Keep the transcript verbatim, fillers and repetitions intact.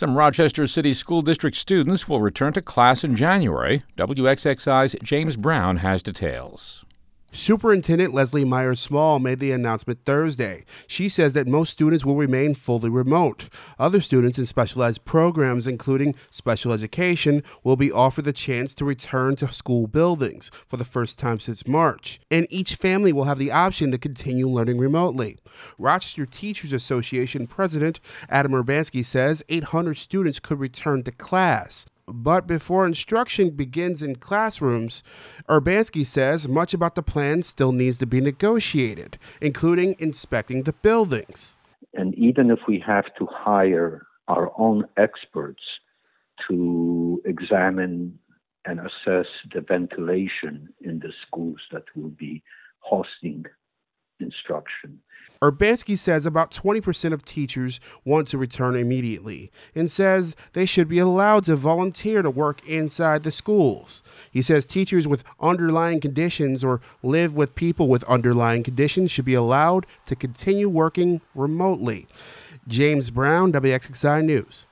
Some Rochester City School District students will return to class in January. W X X I's James Brown has details. Superintendent Leslie Myers-Small made the announcement Thursday. She says that most students will remain fully remote. Other students in specialized programs, including special education, will be offered the chance to return to school buildings for the first time since March. And each family will have the option to continue learning remotely. Rochester Teachers Association President Adam Urbanski says eight hundred students could return to class. But before instruction begins in classrooms, Urbanski says much about the plan still needs to be negotiated, including inspecting the buildings. And even if we have to hire our own experts to examine and assess the ventilation in the schools that will be hosting instruction. Urbanski says about twenty percent of teachers want to return immediately and says they should be allowed to volunteer to work inside the schools. He says teachers with underlying conditions or live with people with underlying conditions should be allowed to continue working remotely. James Brown, W X X I News.